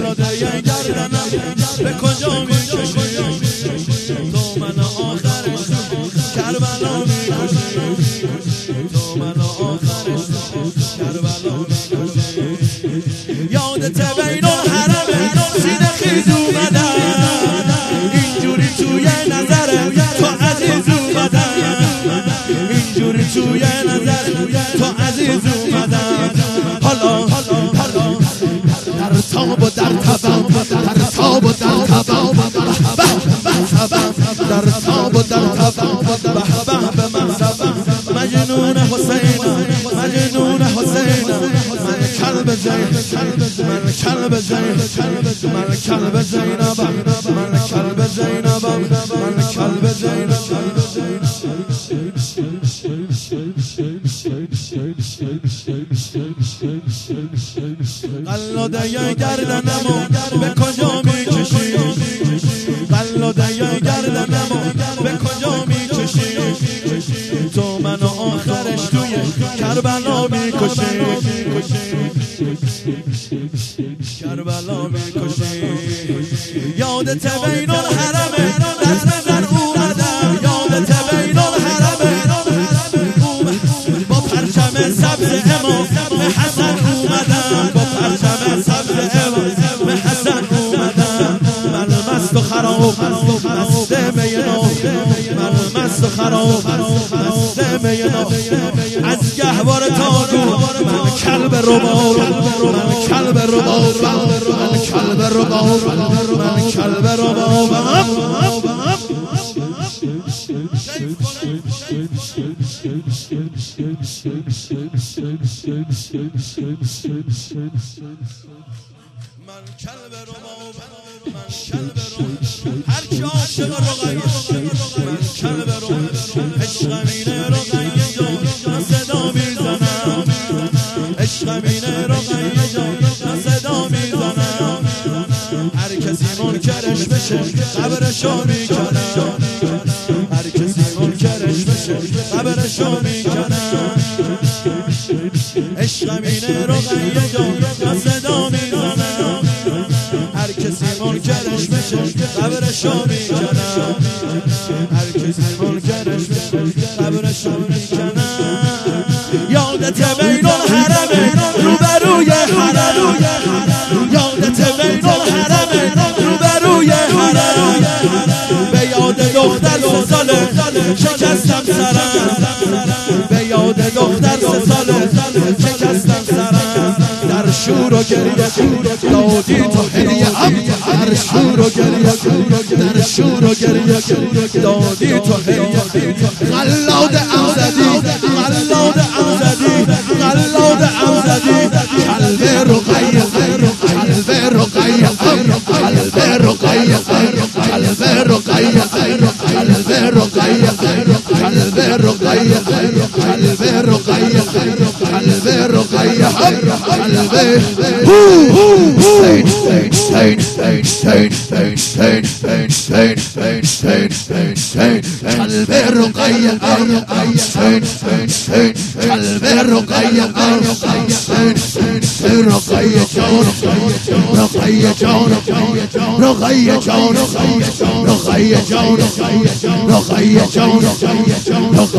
قلاده گردنم به کجا میکشی تو من آخرش کربلا میکشی تو من آخرش کربلا میکشی یادت بین الحرم سینه خیز اومدم اینجوری توی نظر تو عزیز اومدم اینجوری توی نظر تو عزیز اومدم حالا در تاب و در تبم در تاب و در تبم در تاب و در تبم به مذهبم مجنون حسین مجنون حسین من کلب زین من کلب زین من کلب زینبم من کلب زینبم من کلب زینبم قلاده گردنمو به کجا میکشی قلاده گردنمو به کجا میکشی تو منو آخرش توی کربلا میکشی کربلا میکشی یادت بین الحرم دست بزن اومدم یادت بین الحرم با پرچم سبز امام حسن اومدم با پرچم سبز امام حسن اومدم من مست و خراب مست مینا من مست و خراب مست مینا از گهوار تاگو من کلب رباب من کلب رباب من کلب رباب من کلب رباب من کلب رباب من کلب رباب هر کی عاشق رقیه من کلب رباب عشق امینه رقیه جان صدا میزنم عشق امینه رقیه جان صدا میزنم هر کسی منکرش بشه قبرشو میکنم هر کسی منکرش بشه قبرشو میکنم عشق امینه رقیه جان صدا میزنم هر کسی منکرش بشه قبرشو میکنم هر کسی منکرش بشه قبرشو میکنم یادت بین الحرم روبروی حرم یادت بین الحرم روبروی حرم به یاد دختر 3 ساله شکستم سرم به یاد دختر 3 ساله شکستم سرم در شور و گریه دادی تو هدیه در شور و گریه در شور و گریه دادی تو هدیه قلاد امزدی قلاد امزدی قلاد امزدی قلب رقیه قلب رقیه قلب رقیه قلب رقیه قلب رقیه قلب رقیه قلب رقیه قلب رقیه قلب قلب رقیه قلب رقیه رقیه جان رقیه جان رقیه جان رقیه جان رقیه جان